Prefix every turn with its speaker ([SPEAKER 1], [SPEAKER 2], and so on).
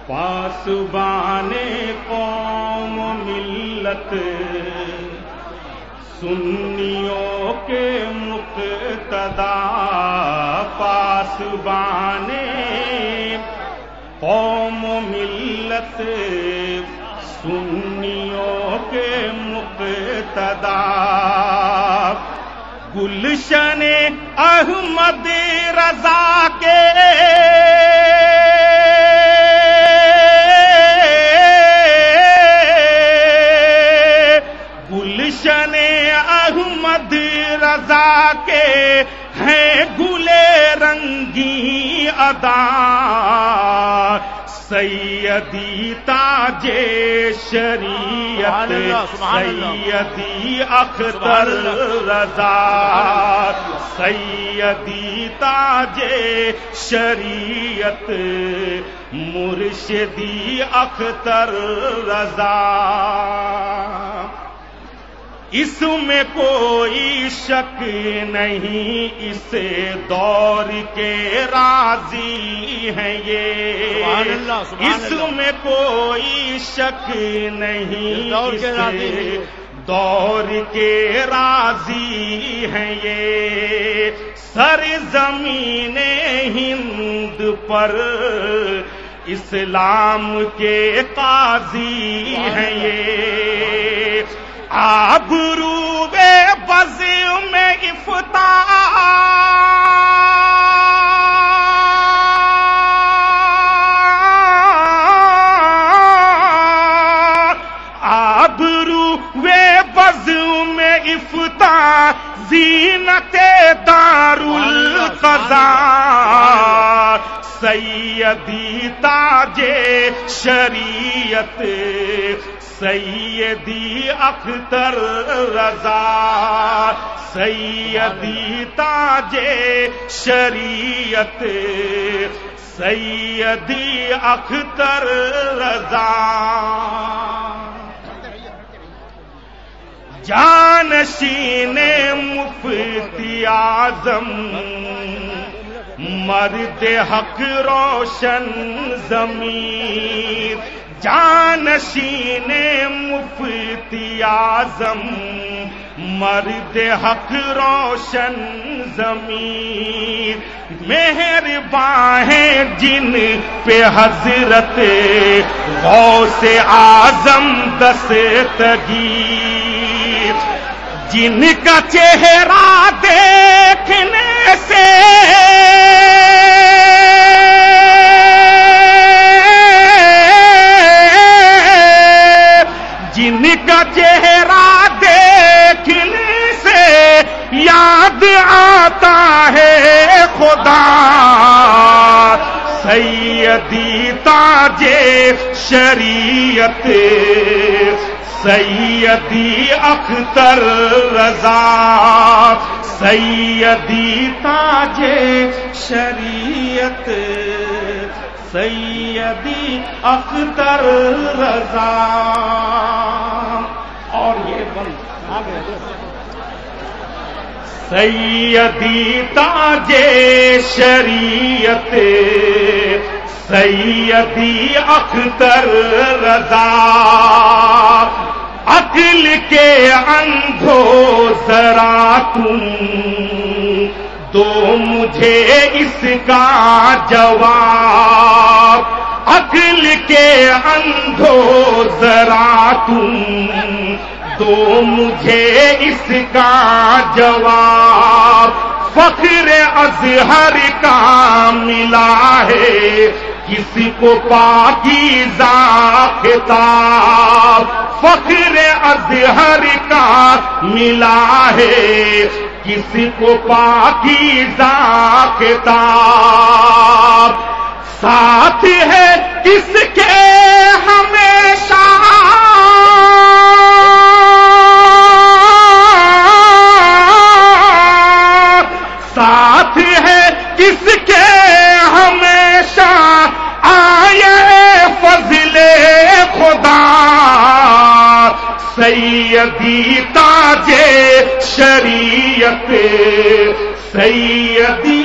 [SPEAKER 1] پاسبان قوم ملت سنیوں کے مقتدا، پاسبان قوم ملت سنیوں کے مقتدا، گلشن احمد رضا کے گلشن احمد رضا کے ہیں گلے رنگی ادا، سیدی تاج شریعت سیدی اختر رضا، سیدی تاج شریعت مرشدی اختر رضا، اس میں کوئی شک نہیں اس دور کے راضی ہیں یہ، اس میں کوئی شک نہیں اس دور کے راضی ہیں یہ، سرزمین ہند پر اسلام کے قاضی ہیں یہ، آبرو بز میں افتاح آبرو بز میں افتاح زینت دار القضا، سیدی تاج شریعت سیدی اختر رضا، سیدی تاج شریعت سیدی اختر رضا، جانشین مفتی اعظم مرد حق روشن ضمیر، جانشین مفتی اعظم مرد حق روشن ضمیر، مہرباں ہیں جن پہ حضرت غوث اعظم دستگیر، جن کا چہرہ دیکھنے سے جن کا چہرہ دیکھنے سے یاد آتا ہے خدا، سیدی تاج شریعت سیدی اختر رضا، سیدی تاج شریعت سیدی اختر رضا، اور یہ بند سیدی تاج شریعت سیدی اختر رضا، عقل کے اندھو ذرا تم دو مجھے اس کا جواب، عقل کے اندھو ذرا تم دو مجھے اس کا جواب، فخر ازہر کا ملا ہے کسی کو پاکیزہ خطاب، فخر ازہر کا ملا ہے کسی کو پاکیزہ خطاب، ساتھ ہے کس کے ہمیشہ ساتھ ہے کس کے ہمیشہ آئے فضل خدا، سیدی تاج شریعت سیدی